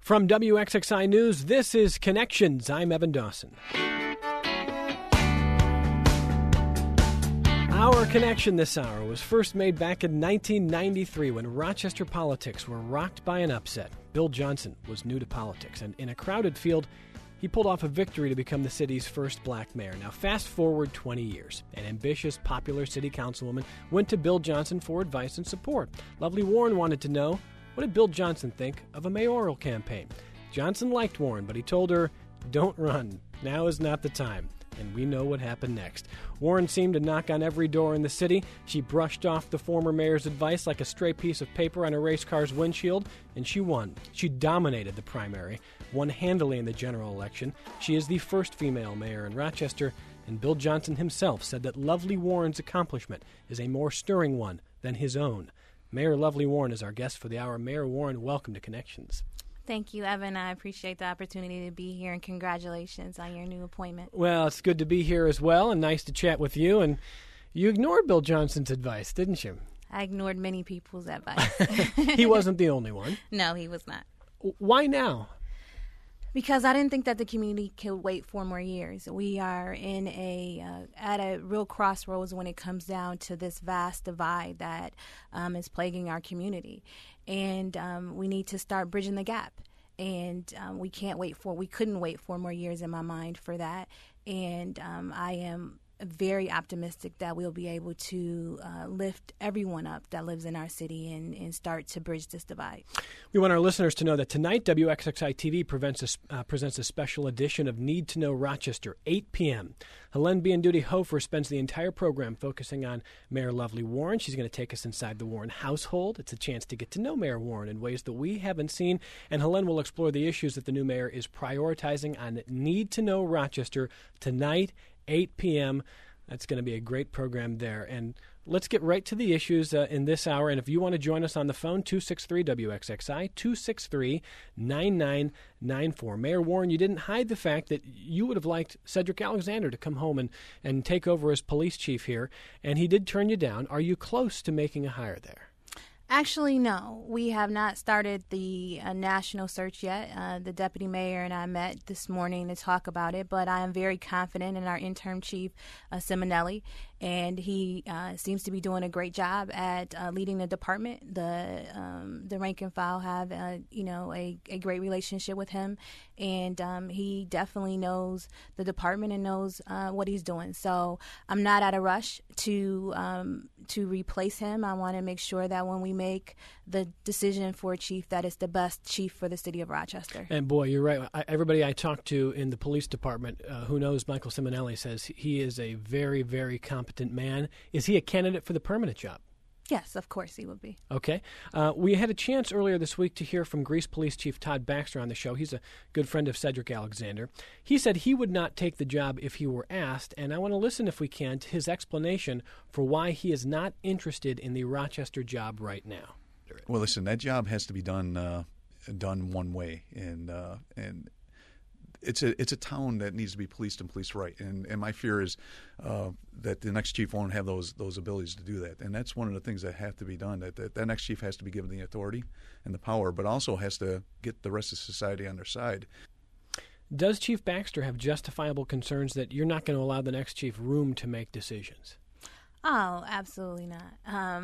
From WXXI News, this is Connections. I'm Evan Dawson. Our connection this hour was first made back in 1993 when Rochester politics were rocked by an upset. Bill Johnson was new to politics, and in a crowded field, he pulled off a victory to become the city's first black mayor. Now, fast forward 20 years. An ambitious, popular city councilwoman went to Bill Johnson for advice and support. Lovely Warren wanted to know, what did Bill Johnson think of a mayoral campaign? Johnson liked Warren, but he told her, don't run. Now is not the time. And we know what happened next. Warren seemed to knock on every door in the city. She brushed off the former mayor's advice like a stray piece of paper on a race car's windshield, and she won. She dominated the primary, won handily in the general election. She is the first female mayor in Rochester, and Bill Johnson himself said that Lovely Warren's accomplishment is a more stirring one than his own. Mayor Lovely Warren is our guest for the hour. Mayor Warren, welcome to Connections. Thank you, Evan. I appreciate the opportunity to be here, and congratulations on your new appointment. Well, it's good to be here as well, and nice to chat with you. And you ignored Bill Johnson's advice, didn't you? I ignored many people's advice. He wasn't the only one. No, he was not. Why now? Because I didn't think that the community could wait 4 more years. We are in at a real crossroads when it comes down to this vast divide that is plaguing our community, and we need to start bridging the gap. And we couldn't wait 4 more years in my mind for that. And I am very optimistic that we'll be able to lift everyone up that lives in our city and start to bridge this divide. We want our listeners to know that tonight WXXI TV presents a special edition of Need to Know Rochester, 8 p.m. Helene Bianduti-Hofer spends the entire program focusing on Mayor Lovely Warren. She's going to take us inside the Warren household. It's a chance to get to know Mayor Warren in ways that we haven't seen, and Helene will explore the issues that the new mayor is prioritizing on Need to Know Rochester tonight, 8 p.m. That's going to be a great program there. And let's get right to the issues in this hour. And if you want to join us on the phone, 263-WXXI, 263-9994. Mayor Warren, you didn't hide the fact that you would have liked Cedric Alexander to come home and take over as police chief here, and he did turn you down. Are you close to making a hire there? Actually, no. We have not started the national search yet. The deputy mayor and I met this morning to talk about it, but I am very confident in our interim chief, Simonelli, and he seems to be doing a great job at leading the department. The rank and file have, a great relationship with him, and he definitely knows the department and knows what he's doing. So I'm not at a rush to replace him. I want to make sure that when we make the decision for a chief, that is the best chief for the city of Rochester. And boy, you're right. Everybody I talked to in the police department who knows Michael Simonelli says he is a very, very competent man. Is he a candidate for the permanent job? Yes, of course he would be. Okay. We had a chance earlier this week to hear from Greece Police Chief Todd Baxter on the show. He's a good friend of Cedric Alexander. He said he would not take the job if he were asked, and I want to listen, if we can, to his explanation for why he is not interested in the Rochester job right now. Well, listen, that job has to be done one way, and it's a town that needs to be policed and policed right. And my fear is that the next chief won't have those abilities to do that. And that's one of the things that have to be done. That next chief has to be given the authority and the power, but also has to get the rest of society on their side. Does Chief Baxter have justifiable concerns that you're not going to allow the next chief room to make decisions? Oh, absolutely not.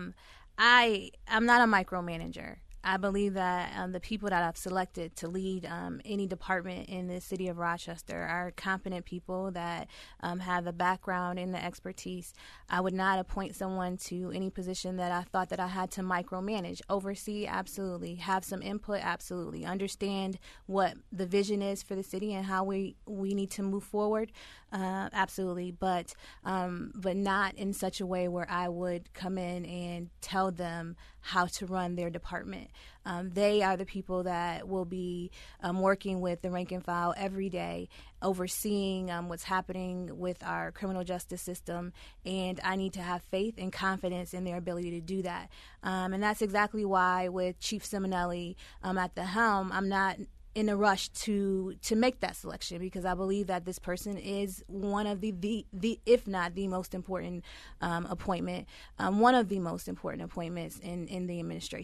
I'm not a micromanager. I believe that the people that I've selected to lead any department in the city of Rochester are competent people that have the background and the expertise. I would not appoint someone to any position that I thought that I had to micromanage. Oversee, absolutely. Have some input, absolutely. Understand what the vision is for the city and how we need to move forward, absolutely. But not in such a way where I would come in and tell them how to run their department. They are the people that will be working with the rank and file every day, overseeing what's happening with our criminal justice system, and I need to have faith and confidence in their ability to do that. And that's exactly why with Chief Simonelli at the helm, I'm not in a rush to make that selection, because I believe that this person is one of the if not the most important appointment, one of the most important appointments in the administration.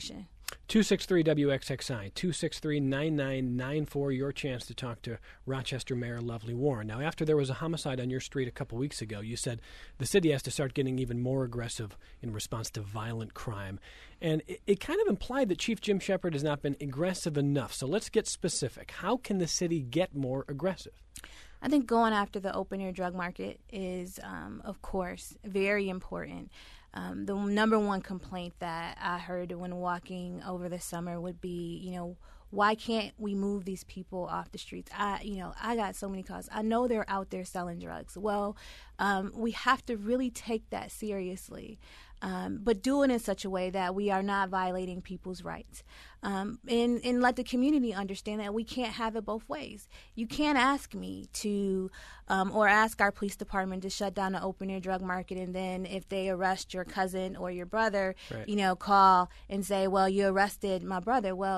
263-WXXI, 263-9994, your chance to talk to Rochester Mayor Lovely Warren. Now, after there was a homicide on your street a couple weeks ago, you said the city has to start getting even more aggressive in response to violent crime. And it kind of implied that Chief Jim Shepard has not been aggressive enough. So let's get specific. How can the city get more aggressive? I think going after the open-air drug market is, of course, very important. The number one complaint that I heard when walking over the summer would be, why can't we move these people off the streets? I got so many calls. I know they're out there selling drugs. Well, we have to really take that seriously, but do it in such a way that we are not violating people's rights. And let the community understand that we can't have it both ways. You can't ask me to, or ask our police department to shut down the open-air drug market, and then if they arrest your cousin or your brother, right, call and say, well, you arrested my brother. Well,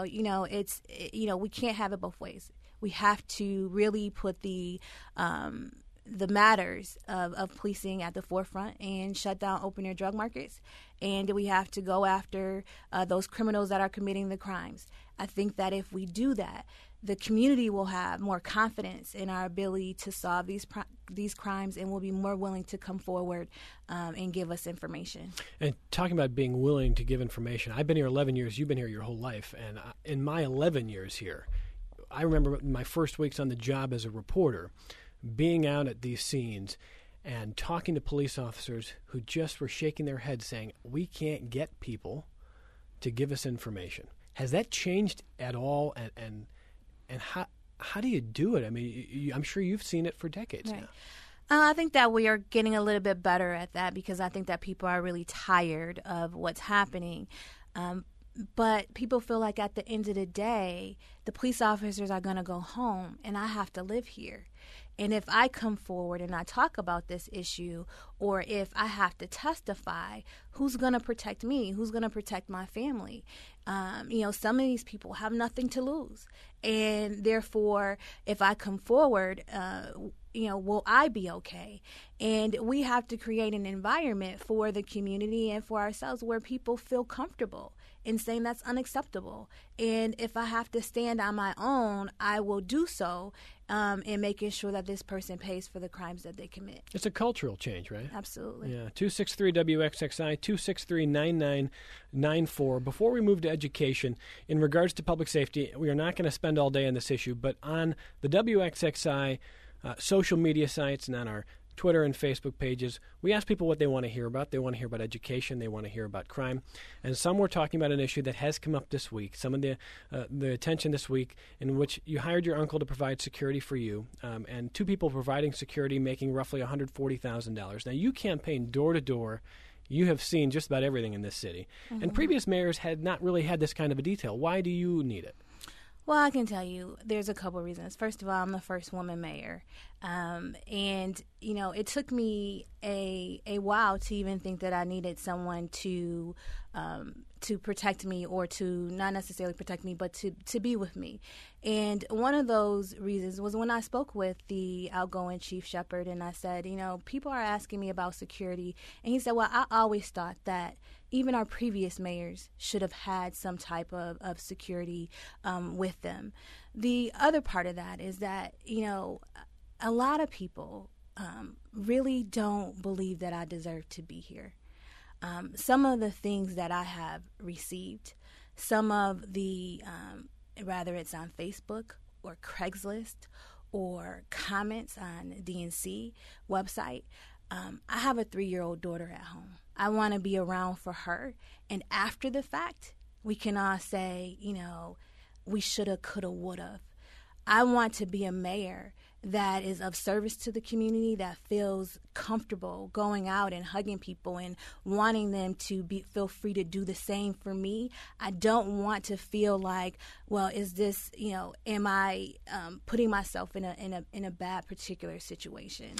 we can't have it both ways. We have to really put the matters of policing at the forefront and shut down open-air drug markets. And we have to go after those criminals that are committing the crimes. I think that if we do that, the community will have more confidence in our ability to solve these crimes and will be more willing to come forward and give us information. And talking about being willing to give information, I've been here 11 years. You've been here your whole life. And in my 11 years here, I remember my first weeks on the job as a reporter, being out at these scenes and talking to police officers who just were shaking their heads saying, we can't get people to give us information. Has that changed at all? And how do you do it? I mean, I'm sure you've seen it for decades now. I think that we are getting a little bit better at that because I think that people are really tired of what's happening. But people feel like at the end of the day, the police officers are going to go home and I have to live here. And if I come forward and I talk about this issue, or if I have to testify, who's going to protect me? Who's going to protect my family? Some of these people have nothing to lose. And therefore, if I come forward, will I be okay? And we have to create an environment for the community and for ourselves where people feel comfortable in saying that's unacceptable. And if I have to stand on my own, I will do so in making sure that this person pays for the crimes that they commit. It's a cultural change, right? Absolutely. Yeah. 263-WXXI, 263-9994. Before we move to education, in regards to public safety, we are not going to spend all day on this issue, but on the WXXI social media sites and on our Twitter and Facebook pages, we ask people what they want to hear about. They want to hear about education. They want to hear about crime. And some were talking about an issue that has come up this week, some of the attention this week, in which you hired your uncle to provide security for you, and two people providing security making roughly $140,000. Now, you campaign door to door. You have seen just about everything in this city. Mm-hmm. And previous mayors had not really had this kind of a detail. Why do you need it? Well, I can tell you there's a couple reasons. First of all, I'm the first woman mayor. And, it took me a while to even think that I needed someone to protect me, or to not necessarily protect me, but to be with me. And one of those reasons was when I spoke with the outgoing Chief Shepard, and I said, people are asking me about security. And he said, well, I always thought that even our previous mayors should have had some type of security with them. The other part of that is that, a lot of people really don't believe that I deserve to be here. Some of the things that I have received, some of the, whether it's on Facebook or Craigslist or comments on DNC website, I have a 3-year-old daughter at home. I want to be around for her. And after the fact, we can all say, we shoulda, coulda, woulda. I want to be a mayor that is of service to the community, that feels comfortable going out and hugging people and wanting them to feel free to do the same for me. I don't want to feel like, well, is this, am I putting myself in a bad particular situation?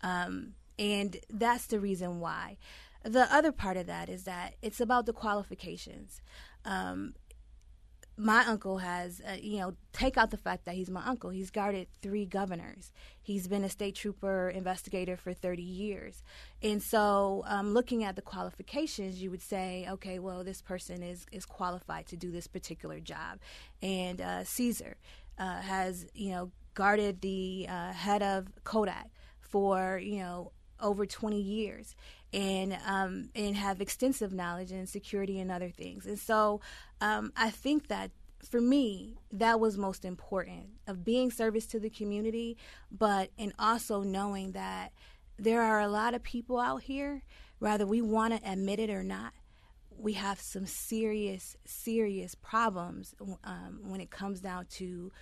And that's the reason why. The other part of that is that it's about the qualifications. my uncle has, take out the fact that he's my uncle. He's guarded 3 governors. He's been a state trooper investigator for 30 years. And so looking at the qualifications, you would say, okay, well, this person is qualified to do this particular job. And Caesar has, guarded the head of Kodak for, over 20 years and have extensive knowledge in security and other things. And so I think that for me, that was most important, of being service to the community, and also knowing that there are a lot of people out here, whether we want to admit it or not, we have some serious, serious problems when it comes down to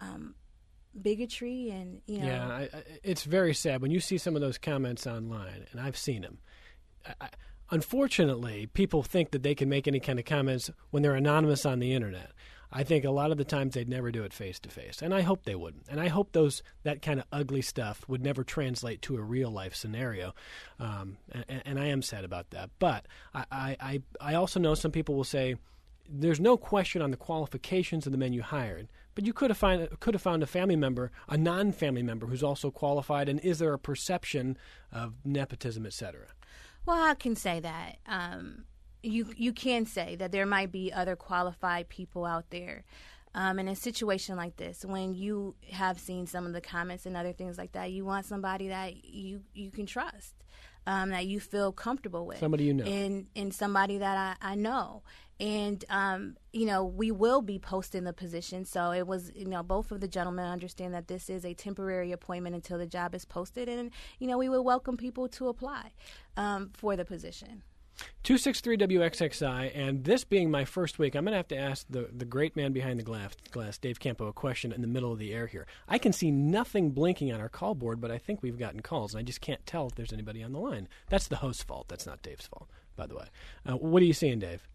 bigotry and, Yeah, it's very sad when you see some of those comments online, and I've seen them. Unfortunately, people think that they can make any kind of comments when they're anonymous on the internet. I think a lot of the times they'd never do it face-to-face, and I hope they wouldn't. And I hope that kind of ugly stuff would never translate to a real-life scenario, and I am sad about that. But I also know some people will say, there's no question on the qualifications of the men you hired, but you could have found a family member, a non-family member, who's also qualified, and is there a perception of nepotism, et cetera? Well, I can say that. You can say that there might be other qualified people out there. In a situation like this, when you have seen some of the comments and other things like that, you want somebody that you can trust, that you feel comfortable with. Somebody you know. And somebody that I know. And, we will be posting the position. So it was, both of the gentlemen understand that this is a temporary appointment until the job is posted. And, we will welcome people to apply for the position. 263 WXXI, and this being my first week, I'm going to have to ask the great man behind the glass, Dave Campo, a question in the middle of the air here. I can see nothing blinking on our call board, but I think we've gotten calls, and I just can't tell if there's anybody on the line. That's the host's fault. That's not Dave's fault, by the way. What are you seeing, Dave?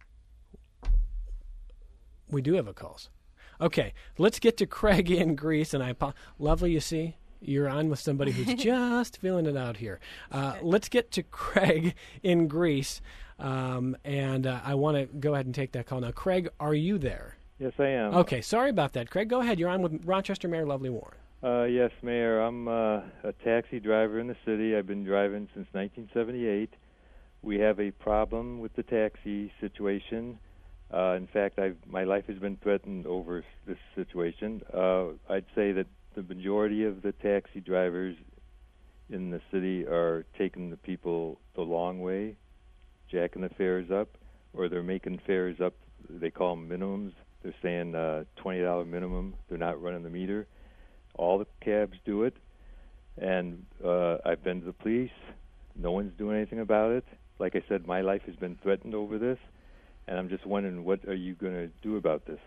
We do have a calls. Okay, let's get to Craig in Greece, and lovely, you see? You're on with somebody who's just feeling it out here. Let's get to Craig in Greece, and I want to go ahead and take that call now. Craig, are you there? Yes, I am. Okay, sorry about that, Craig. Go ahead. You're on with Rochester Mayor Lovely Warren. Yes, Mayor. I'm a taxi driver in the city. I've been driving since 1978. We have a problem with the taxi situation. In fact, my life has been threatened over this situation. I'd say that the majority of the taxi drivers in the city are taking the people the long way, jacking the fares up, or they're making fares up. They call them minimums. They're saying $20 minimum. They're not running the meter. All the cabs do it, and I've been to the police. No one's doing anything about it. Like I said, my life has been threatened over this, and I'm just wondering, what are you going to do about this?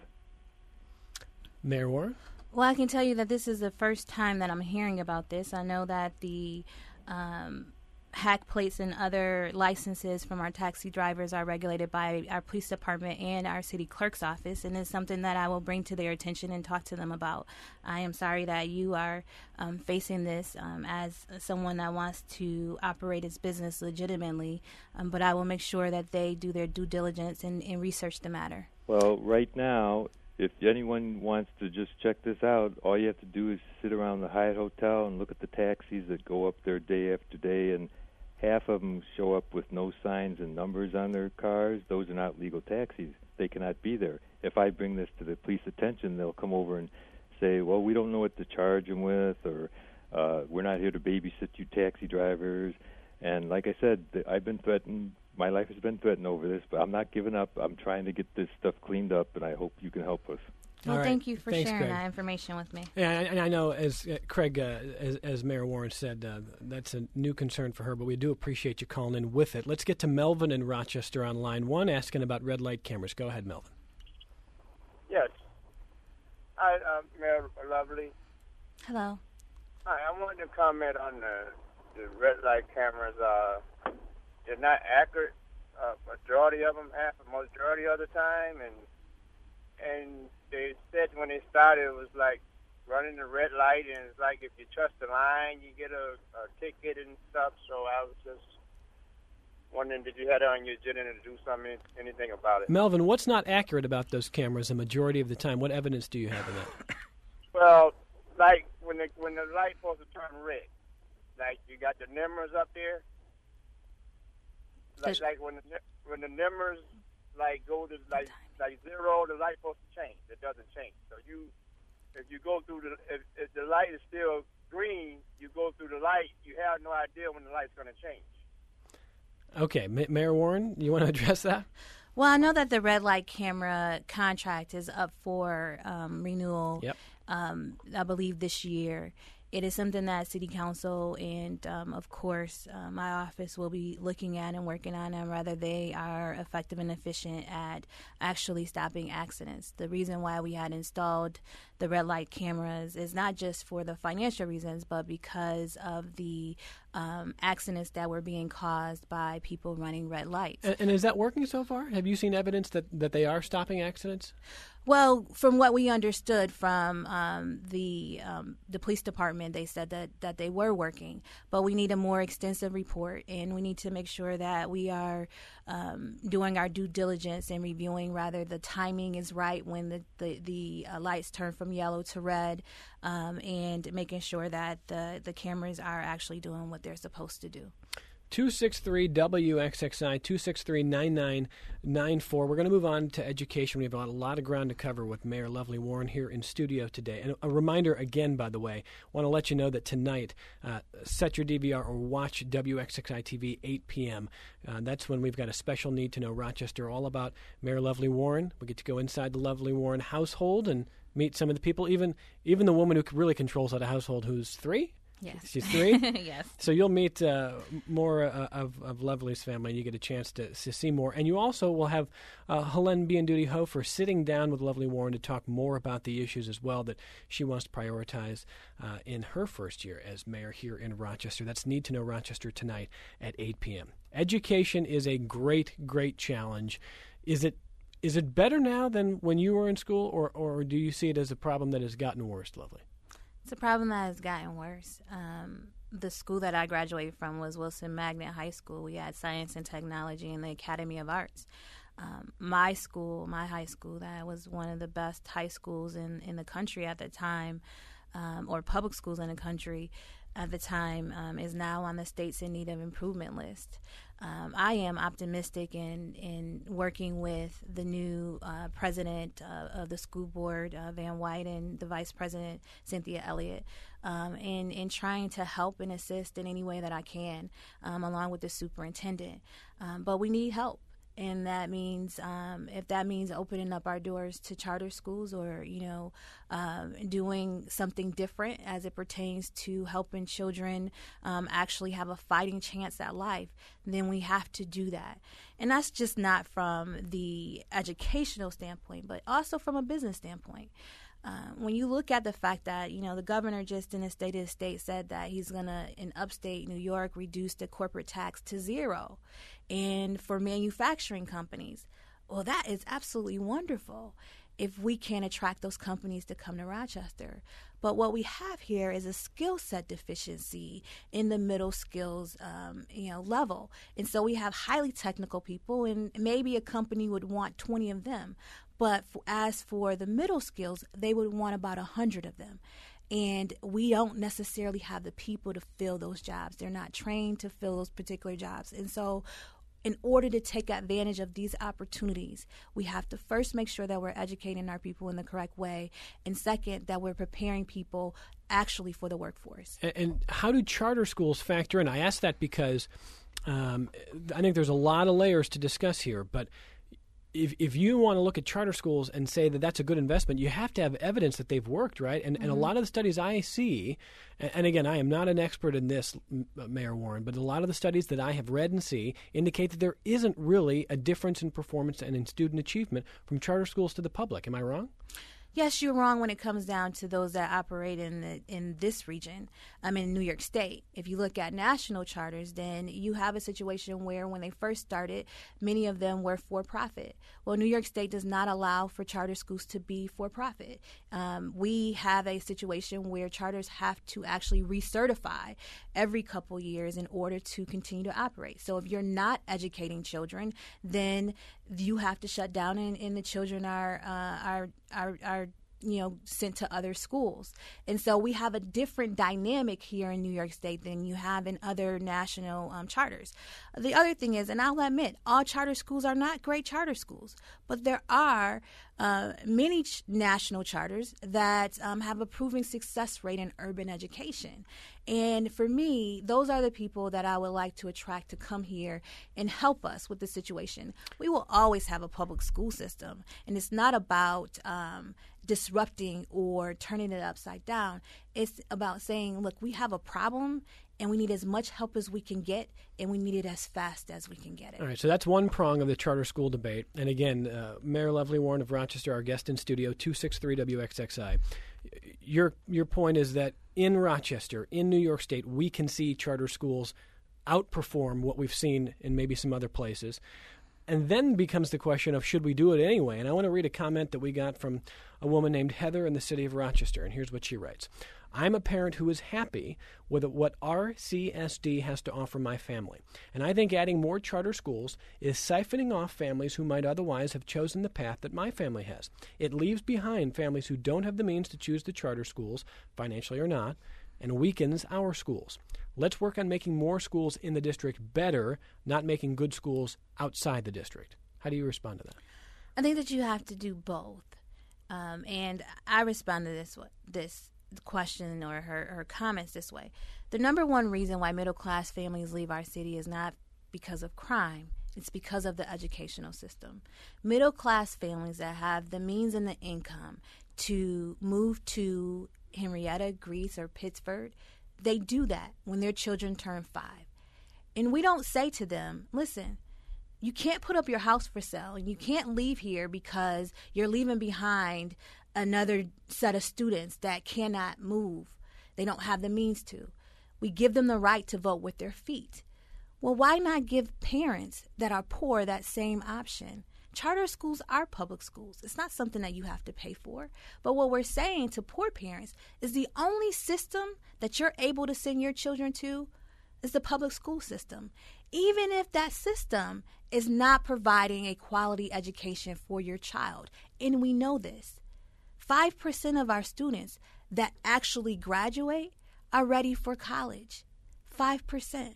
Mayor Warren? Well, I can tell you that this is the first time that I'm hearing about this. I know that the hack plates and other licenses from our taxi drivers are regulated by our police department and our city clerk's office, and it's something that I will bring to their attention and talk to them about. I am sorry that you are facing this as someone that wants to operate his business legitimately, but I will make sure that they do their due diligence and research the matter. Well, right now, if anyone wants to just check this out, all you have to do is sit around the Hyatt Hotel and look at the taxis that go up there day after day, and half of them show up with no signs and numbers on their cars. Those are not legal taxis. They cannot be there. If I bring this to the police attention, they'll come over and say, well, we don't know what to charge them with, or we're not here to babysit you taxi drivers. And like I said, I've been threatened. My life has been threatened over this, but I'm not giving up. I'm trying to get this stuff cleaned up, and I hope you can help us. Well, right. Thank you for Thanks, sharing Craig. that information with me. Yeah, and I know, as Craig, as Mayor Warren said, that's a new concern for her, but we do appreciate you calling in with it. Let's get to Melvin in Rochester on line 1, asking about red light cameras. Go ahead, Melvin. Yes. Hi, Mayor Lovely. Hello. Hi, I wanted to comment on the red light cameras. They're not accurate. Majority of them have, majority of the time, and they said when they started it was like running the red light, and it's like if you trust the line, you get a ticket and stuff. So I was just wondering, did you have it on your agenda to do anything about it? Melvin, what's not accurate about those cameras the majority of the time? What evidence do you have of that? Well, like when the light's supposed to turn red, like you got the numbers up there. Like when the numbers like go to like 0, the light's supposed to change. It doesn't change. So if you go through if the light is still green, you go through the light. You have no idea when the light's going to change. Okay, Mayor Warren, you want to address that? Well, I know that the red light camera contract is up for renewal. Yep. I believe this year. It is something that City Council and, of course, my office will be looking at and working on, and whether they are effective and efficient at actually stopping accidents. The reason why we had installed the red light cameras is not just for the financial reasons, but because of the accidents that were being caused by people running red lights. And is that working so far? Have you seen evidence that they are stopping accidents? Well, from what we understood from the police department, they said that they were working, but we need a more extensive report, and we need to make sure that we are doing our due diligence and reviewing rather the timing is right when the lights turn from yellow to red, and making sure that the cameras are actually doing what they're supposed to do. 263-WXXI, 263-9994. We're going to move on to education. We have a lot of ground to cover with Mayor Lovely Warren here in studio today. And a reminder again, by the way, want to let you know that tonight, set your DVR or watch WXXI TV 8 p.m. That's when we've got a special Need to Know Rochester all about Mayor Lovely Warren. We get to go inside the Lovely Warren household and meet some of the people, even the woman who really controls that household, who's 3? Yes. She's 3? Yes. So you'll meet more of Lovely's family, and you get a chance to see more. And you also will have Helene Bianduti-Hofer sitting down with Lovely Warren to talk more about the issues as well that she wants to prioritize in her first year as mayor here in Rochester. That's Need to Know Rochester tonight at 8 p.m. Education is a great, great challenge. Is it better now than when you were in school, or do you see it as a problem that has gotten worse, Lovely? It's a problem that has gotten worse. The school that I graduated from was Wilson Magnet High School. We had science and technology and the Academy of Arts. My high school, that was one of the best high schools in the country at the time, or public schools in the country at the time, is now on the States in Need of Improvement list. I am optimistic in working with the new president of the school board, Van White, and the vice president, Cynthia Elliott, in trying to help and assist in any way that I can, along with the superintendent. But we need help. And that means, if that means opening up our doors to charter schools, or doing something different as it pertains to helping children actually have a fighting chance at life, then we have to do that. And that's just not from the educational standpoint, but also from a business standpoint. When you look at the fact that, the governor just in his State of the State said that he's going to, in upstate New York, reduce the corporate tax to 0. And for manufacturing companies, well, that is absolutely wonderful if we can attract those companies to come to Rochester. But what we have here is a skill set deficiency in the middle skills, level. And so we have highly technical people, and maybe a company would want 20 of them. But as for the middle skills, they would want about 100 of them. And we don't necessarily have the people to fill those jobs. They're not trained to fill those particular jobs. And so in order to take advantage of these opportunities, we have to first make sure that we're educating our people in the correct way, and second, that we're preparing people actually for the workforce. And how do charter schools factor in? I ask that because I think there's a lot of layers to discuss here, but if you want to look at charter schools and say that that's a good investment, you have to have evidence that they've worked, right? And a lot of the studies I see, and again, I am not an expert in this, Mayor Warren, but a lot of the studies that I have read and see indicate that there isn't really a difference in performance and in student achievement from charter schools to the public. Am I wrong? yes, you're wrong when it comes down to those that operate in this region. In New York State. If you look at national charters, then you have a situation where when they first started, many of them were for-profit. Well, New York State does not allow for charter schools to be for-profit. We have a situation where charters have to actually recertify every couple years in order to continue to operate. So if you're not educating children, then you have to shut down, and the children are sent to other schools. And so we have a different dynamic here in New York State than you have in other national charters. The other thing is, and I'll admit, all charter schools are not great charter schools, but there are many national charters that have a proven success rate in urban education. And for me, those are the people that I would like to attract to come here and help us with the situation. We will always have a public school system, and it's not about disrupting or turning it upside down. It's about saying, look, we have a problem, and we need as much help as we can get, and we need it as fast as we can get it. All right, so that's one prong of the charter school debate. And again, Mayor Lovely Warren of Rochester, our guest in studio, 263 WXXI. Your point is that in Rochester, in New York State, we can see charter schools outperform what we've seen in maybe some other places. And then becomes the question of, should we do it anyway? And I want to read a comment that we got from a woman named Heather in the city of Rochester. And here's what she writes. I'm a parent who is happy with what RCSD has to offer my family. And I think adding more charter schools is siphoning off families who might otherwise have chosen the path that my family has. It leaves behind families who don't have the means to choose the charter schools, financially or not, and weakens our schools. Let's work on making more schools in the district better, not making good schools outside the district. How do you respond to that? I think that you have to do both. And I respond to this question or her comments this way. The number one reason why middle-class families leave our city is not because of crime. It's because of the educational system. Middle-class families that have the means and the income to move to Henrietta, Greece, or Pittsburgh, they do that when their children turn 5. And we don't say to them, listen, you can't put up your house for sale, and you can't leave here because you're leaving behind another set of students that cannot move. They don't have the means to. We give them the right to vote with their feet. Well, why not give parents that are poor that same option? Charter schools are public schools. It's not something that you have to pay for. But what we're saying to poor parents is the only system that you're able to send your children to is the public school system, even if that system is not providing a quality education for your child. And we know this. 5% of our students that actually graduate are ready for college. 5%.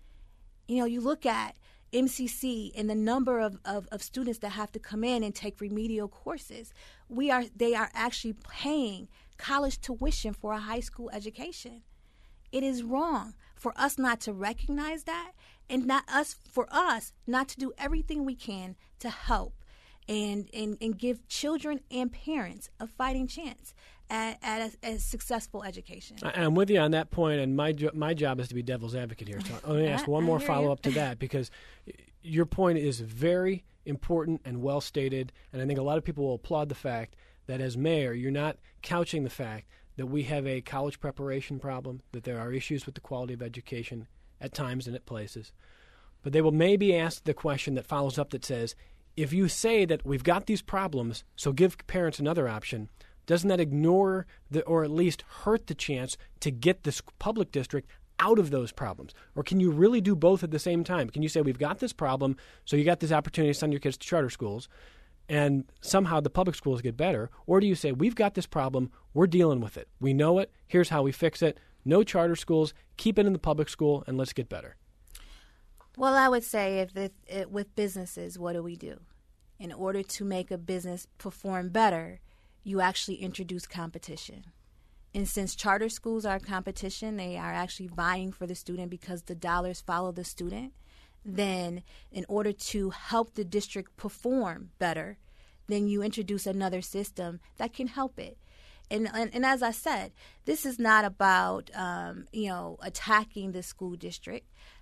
You look at MCC and the number of students that have to come in and take remedial courses. They are actually paying college tuition for a high school education. It is wrong for us not to recognize that, and for us not to do everything we can to help and give children and parents a fighting chance at a successful education. I'm with you on that point, and my job is to be devil's advocate here. So let me ask one more follow-up to that, because your point is very important and well stated, and I think a lot of people will applaud the fact that as mayor, you're not couching the fact that we have a college preparation problem, that there are issues with the quality of education at times and at places. But they will maybe ask the question that follows up that says, if you say that we've got these problems, so give parents another option, doesn't that ignore or at least hurt the chance to get this public district out of those problems? Or can you really do both at the same time? Can you say we've got this problem, so you got this opportunity to send your kids to charter schools, and somehow the public schools get better? Or do you say we've got this problem, we're dealing with it, we know it, here's how we fix it, no charter schools, keep it in the public school, and let's get better? Well, I would say with businesses, what do? In order to make a business perform better, you actually introduce competition. And since charter schools are competition, they are actually vying for the student because the dollars follow the student, then in order to help the district perform better, then you introduce another system that can help it. And as I said, this is not about attacking the school district.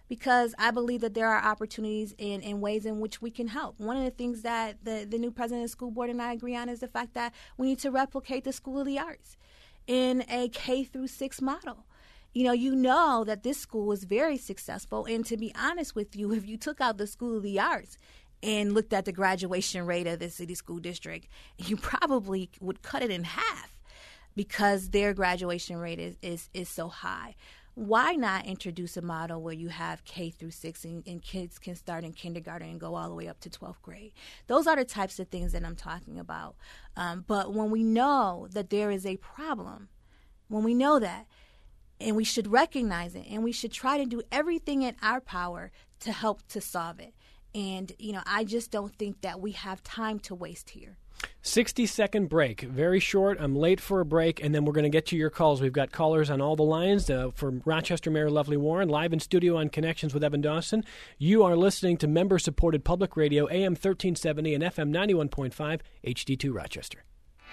because I believe that there are opportunities in ways in which we can help. One of the things that the new president of the school board and I agree on is the fact that we need to replicate the School of the Arts in a K-6 model. You know that this school was very successful, and to be honest with you, if you took out the School of the Arts and looked at the graduation rate of the city school district, you probably would cut it in half because their graduation rate is so high. Why not introduce a model where you have K-6 and kids can start in kindergarten and go all the way up to 12th grade? Those are the types of things that I'm talking about. But when we know that there is a problem, when we know that, and we should recognize it, and we should try to do everything in our power to help to solve it. And, I just don't think that we have time to waste here. 60-second break. Very short. I'm late for a break, and then we're going to get to your calls. We've got callers on all the lines from Rochester Mayor Lovely Warren, live in studio on Connections with Evan Dawson. You are listening to member-supported public radio, AM 1370 and FM 91.5, HD2 Rochester.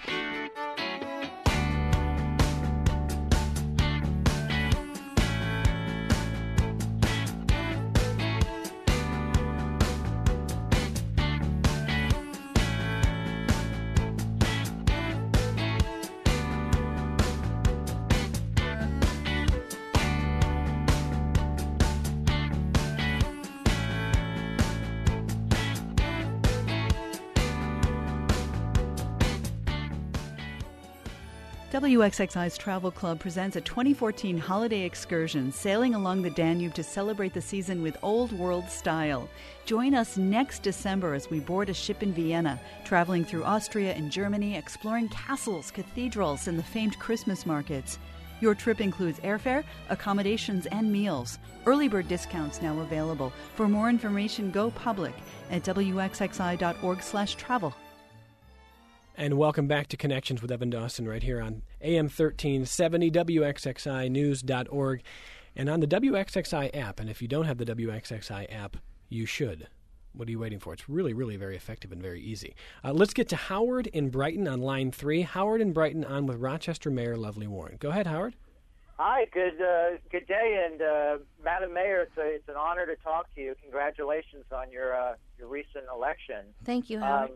WXXI's Travel Club presents a 2014 holiday excursion sailing along the Danube to celebrate the season with old world style. Join us next December as we board a ship in Vienna, traveling through Austria and Germany, exploring castles, cathedrals, and the famed Christmas markets. Your trip includes airfare, accommodations, and meals. Early bird discounts now available. For more information, go public at wxxi.org/travel. And welcome back to Connections with Evan Dawson right here on AM 1370, WXXInews.org, and on the WXXI app. And if you don't have the WXXI app, you should. What are you waiting for? It's really, really very effective and very easy. Let's get to Howard in Brighton on line 3. Howard in Brighton on with Rochester Mayor Lovely Warren. Go ahead, Howard. Hi, good day, and Madam Mayor, it's an honor to talk to you. Congratulations on your recent election. Thank you, Howard.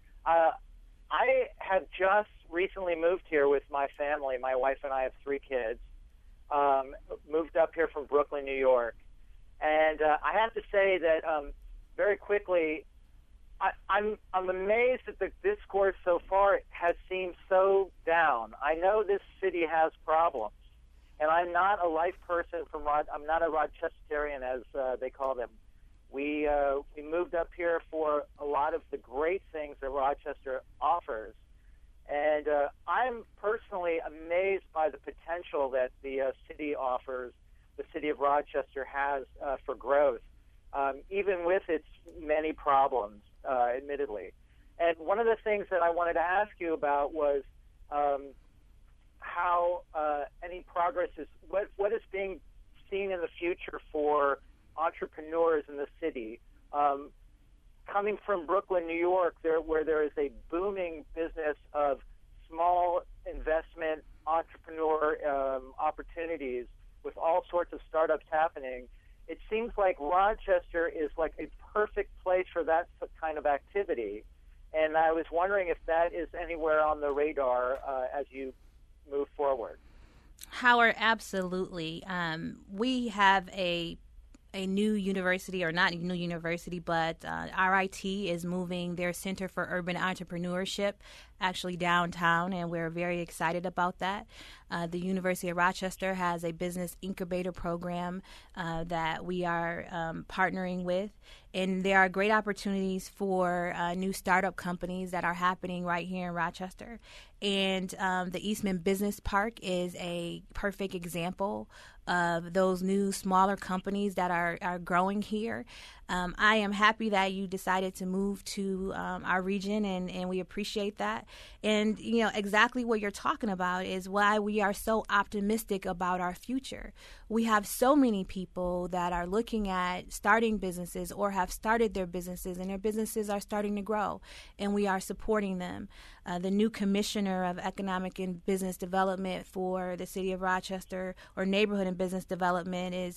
I have just recently moved here with my family. My wife and I have 3 kids. Moved up here from Brooklyn, New York. And I have to say that very quickly, I'm amazed that the discourse so far has seemed so down. I know this city has problems, and I'm not a life person I'm not a Rochesterian, as they call them. We moved up here for a lot of the great things that Rochester offers, and I'm personally amazed by the potential that the city offers, the city of Rochester has for growth, even with its many problems, admittedly. And one of the things that I wanted to ask you about was how any progress is, what is being seen in the future for entrepreneurs in the city. Coming from Brooklyn, New York, where there is a booming business of small investment entrepreneur opportunities with all sorts of startups happening, it seems like Rochester is like a perfect place for that kind of activity. And I was wondering if that is anywhere on the radar as you move forward. Howard, absolutely. We have a new university, or not a new university, but RIT is moving their Center for Urban Entrepreneurship actually downtown, and we're very excited about that. The University of Rochester has a business incubator program that we are partnering with, and there are great opportunities for new startup companies that are happening right here in Rochester. And the Eastman Business Park is a perfect example of those new smaller companies that are growing here. I am happy that you decided to move to our region, and we appreciate that. And, exactly what you're talking about is why we are so optimistic about our future. We have so many people that are looking at starting businesses or have started their businesses, and their businesses are starting to grow, and we are supporting them. The new commissioner of economic and business development for the city of Rochester, or neighborhood and business development, is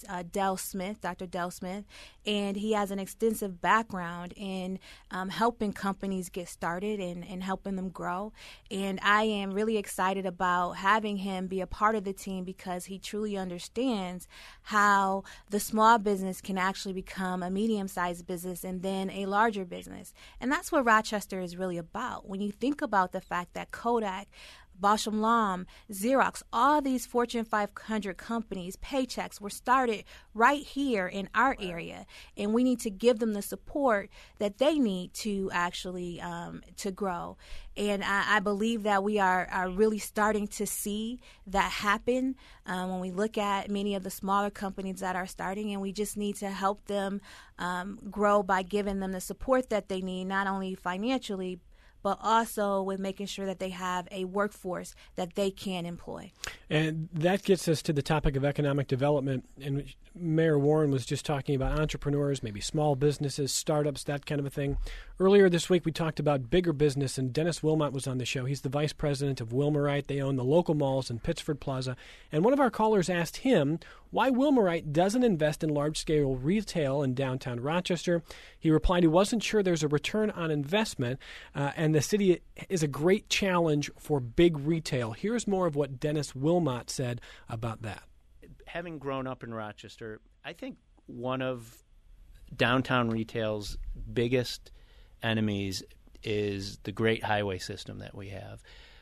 Dr. Del Smith, and he has an extensive background in helping companies get started and helping them grow. And I am really excited about having him be a part of the team because he truly understands how the small business can actually become a medium-sized business and then a larger business. And that's what Rochester is really about. When you think about the fact that Kodak, Bausch & Lomb, Xerox, all these Fortune 500 companies, Paychex, were started right here in our area, and we need to give them the support that they need to actually to grow. And I believe that we are really starting to see that happen when we look at many of the smaller companies that are starting, and we just need to help them grow by giving them the support that they need, not only financially, but also with making sure that they have a workforce that they can employ. And that gets us to the topic of economic development, in which Mayor Warren was just talking about entrepreneurs, maybe small businesses, startups, that kind of a thing. Earlier this week, we talked about bigger business, and Dennis Wilmot was on the show. He's the vice president of Wilmorite. They own the local malls in Pittsford Plaza. And one of our callers asked him why Wilmorite doesn't invest in large-scale retail in downtown Rochester. He replied he wasn't sure there's a return on investment, and the city is a great challenge for big retail. Here's more of what Dennis Wilmot said about that. Having grown up in Rochester, I think one of downtown retail's biggest enemies is the great highway system that we have.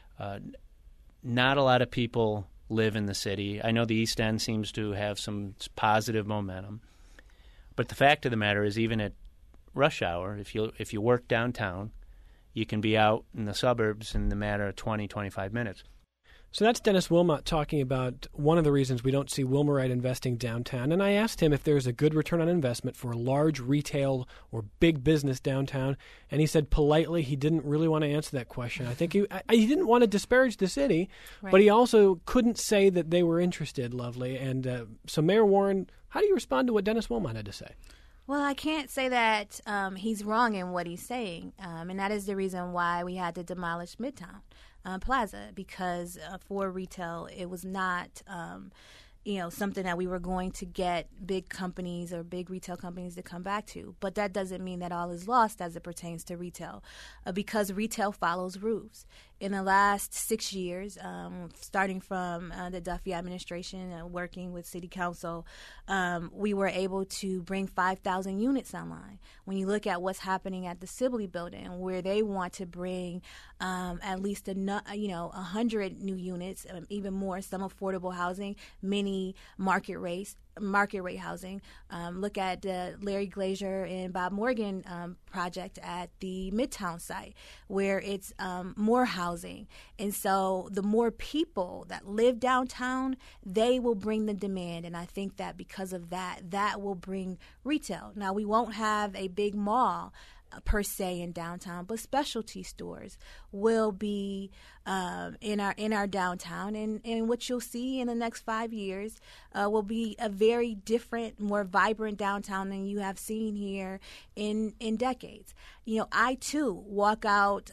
Not a lot of people live in the city. I know the East End seems to have some positive momentum, but the fact of the matter is, even at rush hour, if you work downtown, you can be out in the suburbs in the matter of 20, 25 minutes. So that's Dennis Wilmot talking about one of the reasons we don't see Wilmorite investing downtown. And I asked him if there's a good return on investment for large retail or big business downtown. And he said politely he didn't really want to answer that question. I think he didn't want to disparage the city, right, but he also couldn't say that they were interested, Lovely. And so Mayor Warren, how do you respond to what Dennis Wilmot had to say? Well, I can't say that he's wrong in what he's saying, and that is the reason why we had to demolish Midtown Plaza, because for retail, it was not something that we were going to get big companies or big retail companies to come back to. But that doesn't mean that all is lost as it pertains to retail, because retail follows roofs. In the last 6 years, starting from the Duffy administration and working with City Council, we were able to bring 5,000 units online. When you look at what's happening at the Sibley building, where they want to bring at least 100 new units, even more, some affordable housing, many market rate housing. Look at the Larry Glazer and Bob Morgan project at the Midtown site, where it's more housing. And so the more people that live downtown, they will bring the demand. And I think that because of that, that will bring retail. Now, we won't have a big mall per se in downtown, but specialty stores will be in our downtown, and what you'll see in the next 5 years will be a very different, more vibrant downtown than you have seen here in decades. I too walk out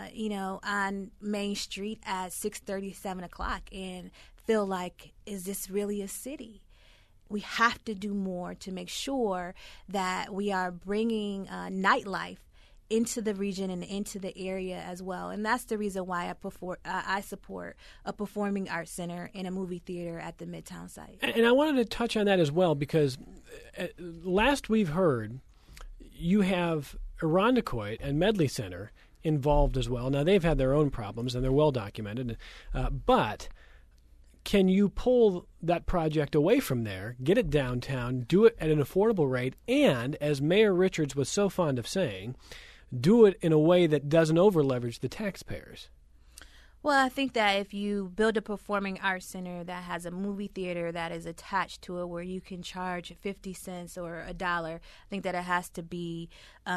on Main Street at 6:30, 7 o'clock and feel like, is this really a city? We have to do more to make sure that we are bringing nightlife into the region and into the area as well. And that's the reason why I support a performing arts center and a movie theater at the Midtown site. And I wanted to touch on that as well, because last we've heard, you have Irondequoit and Medley Center involved as well. Now, they've had their own problems, and they're well documented, but can you pull that project away from there, get it downtown, do it at an affordable rate, and, as Mayor Richards was so fond of saying, do it in a way that doesn't over-leverage the taxpayers? Well, I think that if you build a performing arts center that has a movie theater that is attached to it where you can charge 50 cents or $1, I think that it has to be,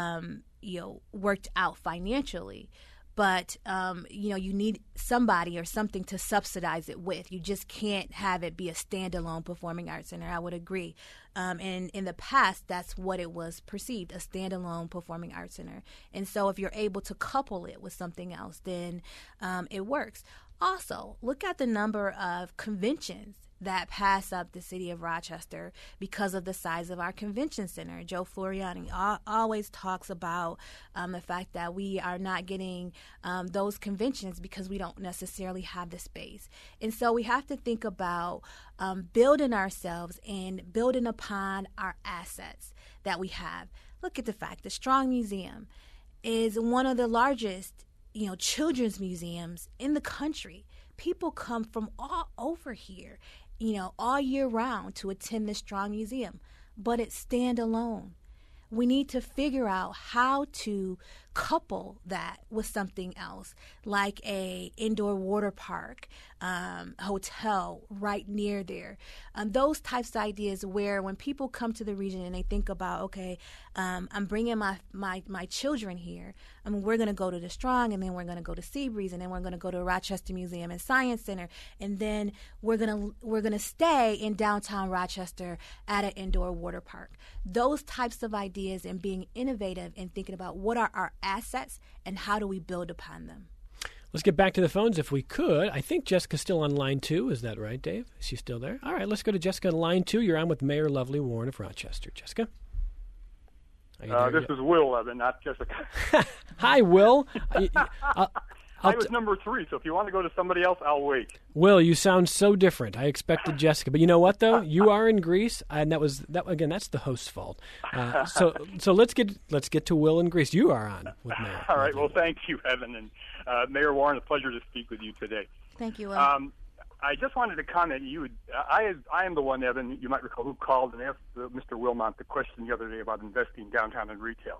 worked out financially. But, you need somebody or something to subsidize it with. You just can't have it be a standalone performing arts center. I would agree. And in the past, that's what it was perceived, a standalone performing arts center. And so if you're able to couple it with something else, then it works. Also, look at the number of conventions that pass up the city of Rochester because of the size of our convention center. Joe Floriani always talks about the fact that we are not getting those conventions because we don't necessarily have the space. And so we have to think about building ourselves and building upon our assets that we have. Look at the fact the Strong Museum is one of the largest children's museums in the country. People come from all over here, all year round to attend the Strong Museum, but it's standalone. We need to figure out how to couple that with something else, like a indoor water park, hotel right near there. Those types of ideas where when people come to the region and they think about, okay, I'm bringing my children here. We're going to go to the Strong, and then we're going to go to Seabreeze, and then we're going to go to Rochester Museum and Science Center, and then we're going to stay in downtown Rochester at an indoor water park. Those types of ideas and being innovative and thinking about what are our assets and how do we build upon them. Let's get back to the phones if we could. I think Jessica's still on line 2. Is that right, Dave? Is she still there? All right, let's go to Jessica on line 2. You're on with Mayor Lovely Warren of Rochester. Jessica? This is Will Levin, not Jessica. Hi, Will. I was number 3, so if you want to go to somebody else, I'll wait. Will, you sound so different. I expected Jessica, but you know what though? You are in Greece, and that's the host's fault. So let's get to Will in Greece. You are on with Mayor. All right. Well, thank you, Evan, and Mayor Warren. A pleasure to speak with you today. Thank you, Will. I just wanted to comment. I am the one, Evan, you might recall, who called and asked Mr. Wilmot the question the other day about investing downtown in retail.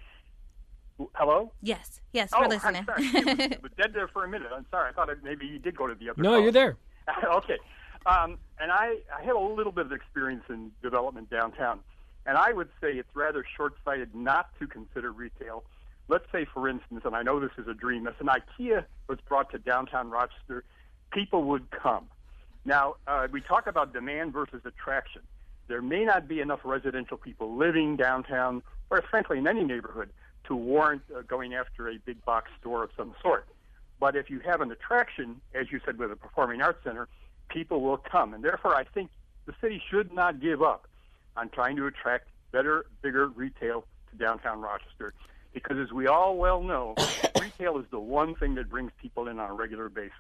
Hello? Yes, we're listening. I'm sorry. I was dead there for a minute. I'm sorry. I thought maybe you did go to the other No, call. You're there. Okay. And I have a little bit of experience in development downtown, and I would say it's rather short-sighted not to consider retail. Let's say, for instance, and I know this is a dream, if an IKEA was brought to downtown Rochester, people would come. Now, we talk about demand versus attraction. There may not be enough residential people living downtown, or frankly in any neighborhood, to warrant going after a big box store of some sort. But if you have an attraction, as you said, with a performing arts center, people will come. And therefore, I think the city should not give up on trying to attract better, bigger retail to downtown Rochester. Because as we all well know, retail is the one thing that brings people in on a regular basis.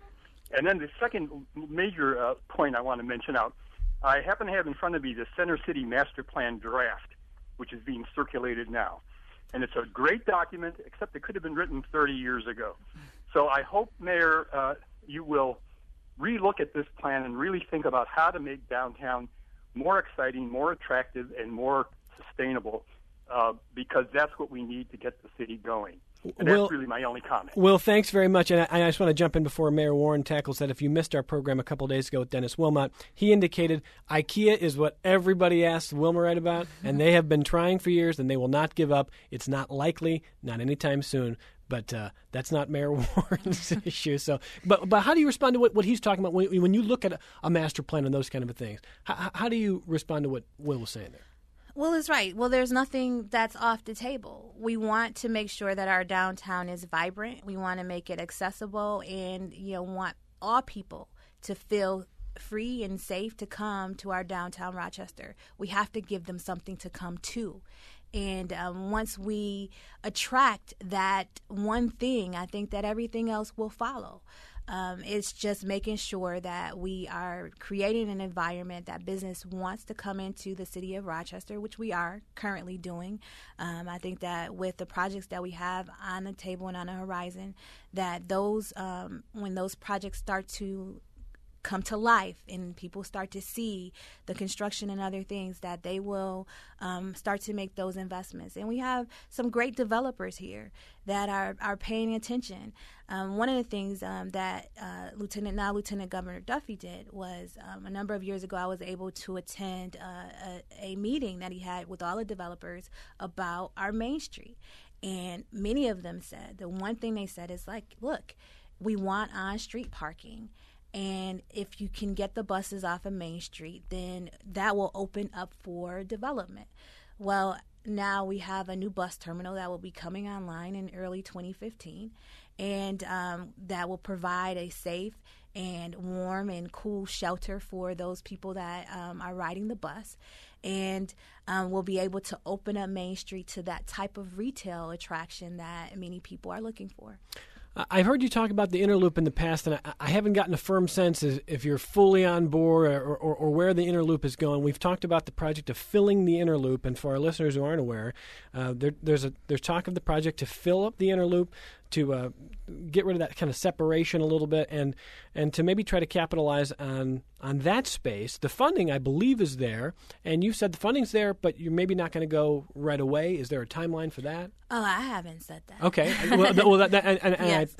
And then the second major point I want to mention out, I happen to have in front of me the Center City Master Plan draft, which is being circulated now. And it's a great document, except it could have been written 30 years ago. So I hope, Mayor, you will relook at this plan and really think about how to make downtown more exciting, more attractive, and more sustainable, because that's what we need to get the city going. And that's really my only comment. Will, thanks very much. And I just want to jump in before Mayor Warren tackles that. If you missed our program a couple of days ago with Dennis Wilmot, he indicated IKEA is what everybody asked Wilmerite about, and they have been trying for years, and they will not give up. It's not likely, not anytime soon, but that's not Mayor Warren's issue. So, but how do you respond to what he's talking about when you look at a master plan and those kind of things? How do you respond to what Will was saying there? Will is right. Well, there's nothing that's off the table. We want to make sure that our downtown is vibrant. We want to make it accessible and, want all people to feel free and safe to come to our downtown Rochester. We have to give them something to come to. And once we attract that one thing, I think that everything else will follow. It's just making sure that we are creating an environment that business wants to come into the city of Rochester, which we are currently doing. I think that with the projects that we have on the table and on the horizon, that those when those projects start to come to life and people start to see the construction and other things, that they will start to make those investments. And we have some great developers here that are paying attention. One of the things that Lieutenant Governor Duffy did was a number of years ago, I was able to attend a meeting that he had with all the developers about our Main Street. And many of them said, the one thing they said is like, look, we want on-street parking. And if you can get the buses off of Main Street, then that will open up for development. Well, now we have a new bus terminal that will be coming online in early 2015, and that will provide a safe and warm and cool shelter for those people that are riding the bus. And we'll be able to open up Main Street to that type of retail attraction that many people are looking for. I've heard you talk about the Inner Loop in the past, and I haven't gotten a firm sense if you're fully on board or where the Inner Loop is going. We've talked about the project of filling the Inner Loop, and for our listeners who aren't aware, there's talk of the project to fill up the Inner Loop, to get rid of that kind of separation a little bit, and to maybe try to capitalize on that space. The funding, I believe, is there, and you said the funding's there, but you're maybe not going to go right away. Is there a timeline for that? Oh, I haven't said that. Okay. Yes.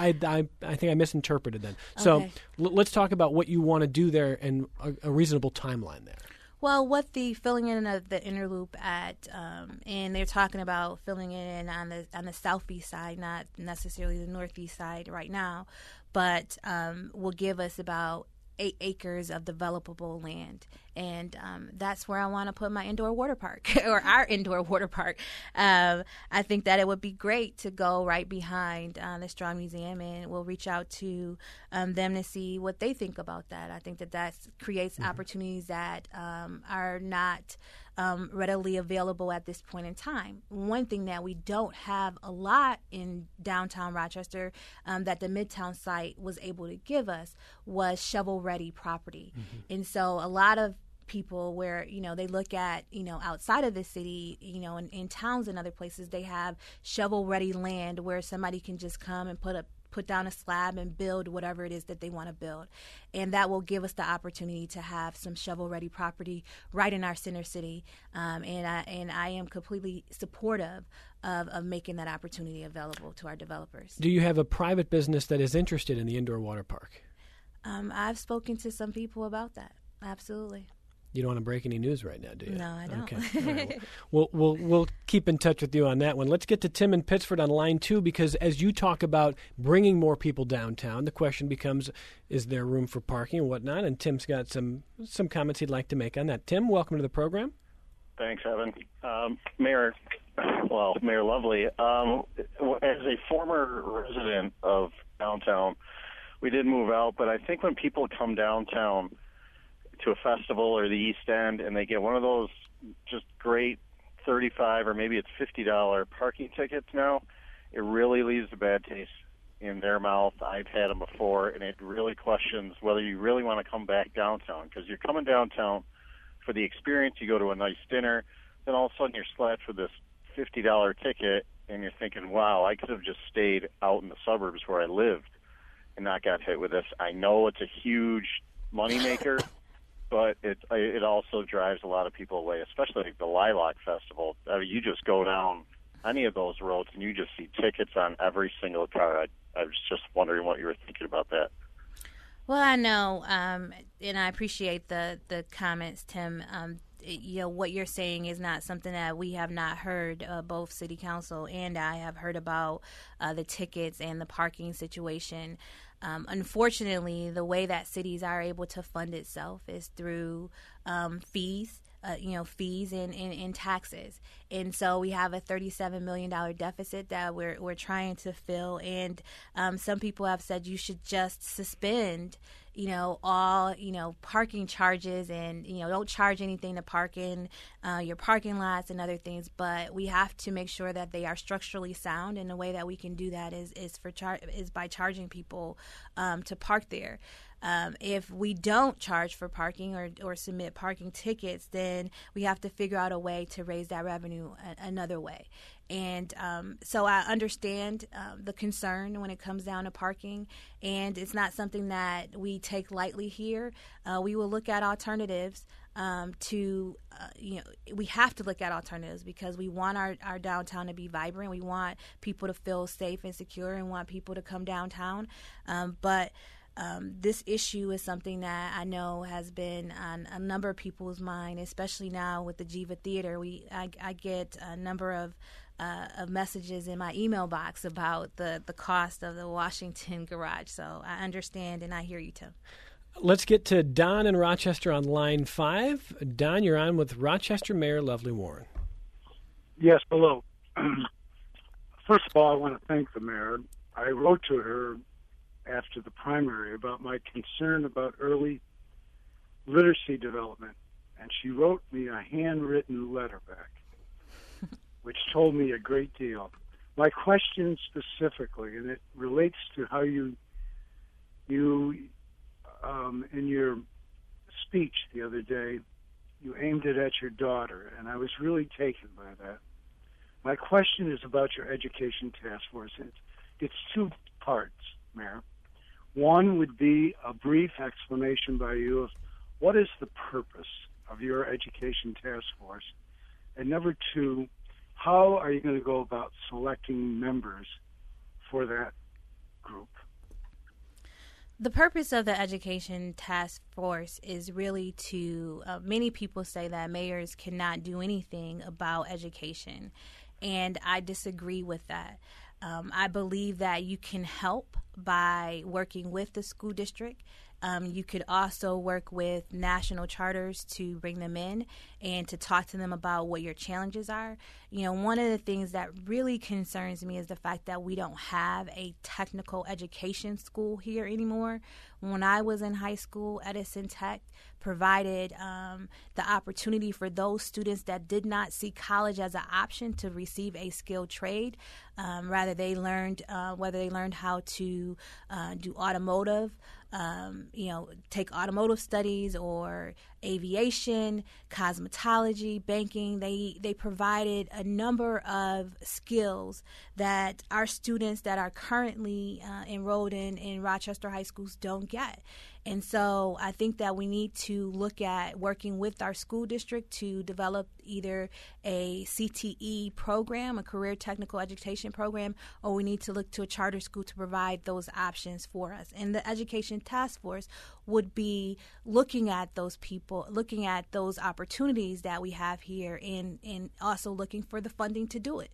I think I misinterpreted then. So okay. Let's talk about what you want to do there and a reasonable timeline there. Well, what the filling in of the Inner Loop at, and they're talking about filling it in on the southeast side, not necessarily the northeast side right now, but will give us about 8 acres of developable land. And that's where I want to put my indoor water park, or our indoor water park. I think that it would be great to go right behind the Strong Museum, and we'll reach out to them to see what they think about that. I think that creates opportunities that are not readily available at this point in time. One thing that we don't have a lot in downtown Rochester that the Midtown site was able to give us was shovel-ready property. And so a lot of people where, they look at, outside of the city, in towns and other places, they have shovel-ready land where somebody can just come and put down a slab and build whatever it is that they want to build. And that will give us the opportunity to have some shovel-ready property right in our center city. And I am completely supportive of making that opportunity available to our developers. Do you have a private business that is interested in the indoor water park? I've spoken to some people about that. Absolutely. You don't want to break any news right now, do you? No, I don't. Okay. All right. We'll keep in touch with you on that one. Let's get to Tim in Pittsford on line 2, because as you talk about bringing more people downtown, the question becomes, is there room for parking and whatnot? And Tim's got some comments he'd like to make on that. Tim, welcome to the program. Thanks, Evan. Mayor Lovely, as a former resident of downtown, we did move out, but I think when people come downtown to a festival or the East End and they get one of those just great $35 or maybe it's $50 parking tickets now, it really leaves a bad taste in their mouth. I've had them before, and it really questions whether you really want to come back downtown, because you're coming downtown for the experience. You go to a nice dinner, then all of a sudden you're slapped with this $50 ticket, and you're thinking, wow, I could have just stayed out in the suburbs where I lived and not got hit with this. I know it's a huge moneymaker, but it also drives a lot of people away, especially like the Lilac Festival. I mean, you just go down any of those roads and you just see tickets on every single car. I was just wondering what you were thinking about that. Well, I know, and I appreciate the comments, Tim. What you're saying is not something that we have not heard. Both City Council and I have heard about the tickets and the parking situation. Unfortunately, the way that cities are able to fund itself is through fees. Fees and taxes. And so we have a $37 million deficit that we're trying to fill. And some people have said you should just suspend, all, parking charges and, don't charge anything to park in your parking lots and other things. But we have to make sure that they are structurally sound. And the way that we can do that is by charging people to park there. If we don't charge for parking or submit parking tickets, then we have to figure out a way to raise that revenue another way. And so I understand the concern when it comes down to parking, and it's not something that we take lightly here. We will look at alternatives we have to look at alternatives because we want our downtown to be vibrant. We want people to feel safe and secure and want people to come downtown. But this issue is something that I know has been on a number of people's mind, especially now with the Jiva Theater. I get a number of messages in my email box about the cost of the Washington garage. So I understand and I hear you, Tim. Let's get to Don in Rochester on line 5. Don, you're on with Rochester Mayor Lovely Warren. Yes, hello. First of all, I want to thank the mayor. I wrote to her after the primary about my concern about early literacy development, and she wrote me a handwritten letter back, which told me a great deal. My question specifically, and it relates to how you in your speech the other day, you aimed it at your daughter, and I was really taken by that. My question is about your education task force. It's 2 parts, Mayor. One would be a brief explanation by you of what is the purpose of your education task force, and number 2, how are you going to go about selecting members for that group? The purpose of the Education Task Force is really to, many people say that mayors cannot do anything about education, and I disagree with that. I believe that you can help by working with the school district. You could also work with national charters to bring them in and to talk to them about what your challenges are. You know, one of the things that really concerns me is the fact that we don't have a technical education school here anymore. When I was in high school, Edison Tech provided the opportunity for those students that did not see college as an option to receive a skilled trade. Rather, they learned whether they learned how to do automotive, take automotive studies or aviation, cosmetology, banking. They provided a number of skills that our students that are currently enrolled in Rochester high schools don't get. And so I think that we need to look at working with our school district to develop either a CTE program, a career technical education program, or we need to look to a charter school to provide those options for us. And the Education Task Force would be looking at those people, looking at those opportunities that we have here, and also looking for the funding to do it.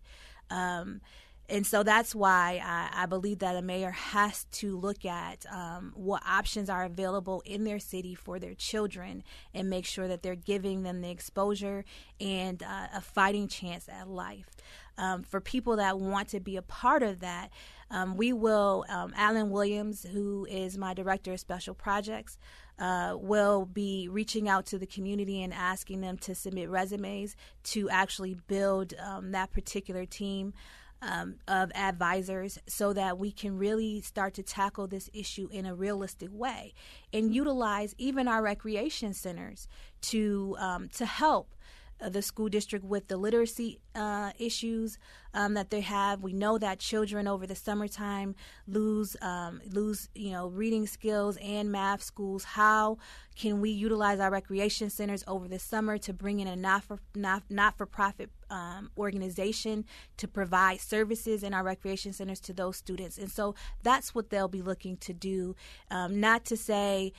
And so that's why I believe that a mayor has to look at what options are available in their city for their children and make sure that they're giving them the exposure and a fighting chance at life. For people that want to be a part of that, we will, Alan Williams, who is my director of special projects, will be reaching out to the community and asking them to submit resumes to actually build that particular team of advisors so that we can really start to tackle this issue in a realistic way and utilize even our recreation centers to help the school district with the literacy issues that they have. We know that children over the summertime lose reading skills and math schools. How can we utilize our recreation centers over the summer to bring in a not-for-profit organization to provide services in our recreation centers to those students? And so that's what they'll be looking to do, not to say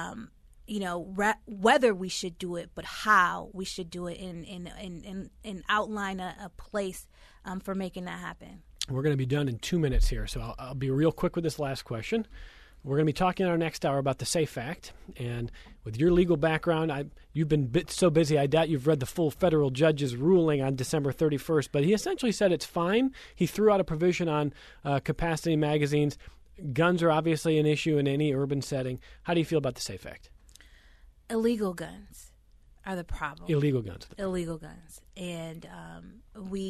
whether we should do it, but how we should do it and outline a place for making that happen. We're going to be done in 2 minutes here, so I'll be real quick with this last question. We're going to be talking in our next hour about the SAFE Act, and with your legal background, you've been so busy, I doubt you've read the full federal judge's ruling on December 31st, but he essentially said it's fine. He threw out a provision on capacity magazines. Guns are obviously an issue in any urban setting. How do you feel about the SAFE Act? Illegal guns are the problem. Illegal guns. Illegal guns. And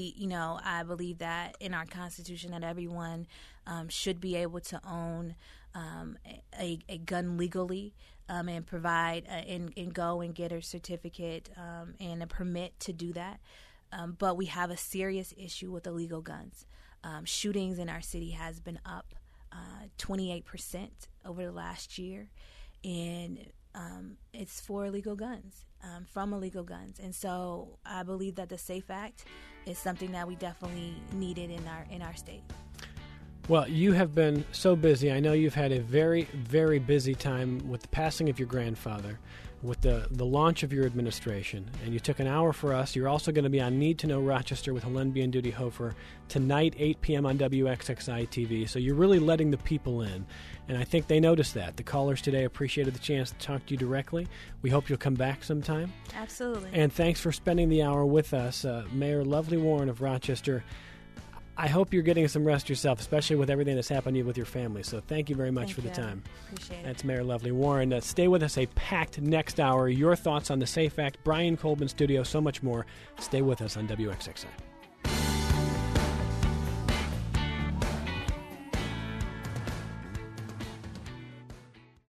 I believe that in our Constitution that everyone should be able to own a gun legally and provide and go and get a certificate and a permit to do that. But we have a serious issue with illegal guns. Shootings in our city has been up 28% over the last year, and it's for illegal guns, from illegal guns. And so I believe that the SAFE Act is something that we definitely needed in our state. Well, you have been so busy. I know you've had a very, very busy time with the passing of your grandfather, with the launch of your administration, and you took an hour for us. You're also going to be on Need to Know Rochester with Helene B. and Duty Hofer tonight, 8 p.m. on WXXI TV. So you're really letting the people in, and I think they noticed that. The callers today appreciated the chance to talk to you directly. We hope you'll come back sometime. Absolutely. And thanks for spending the hour with us. Mayor Lovely Warren of Rochester, I hope you're getting some rest yourself, especially with everything that's happened to you with your family. So thank you very much for the time. Appreciate it. That's Mayor Lovely Warren. Stay with us, a packed next hour. Your thoughts on the SAFE Act, Brian Colbin Studio, so much more. Stay with us on WXXI.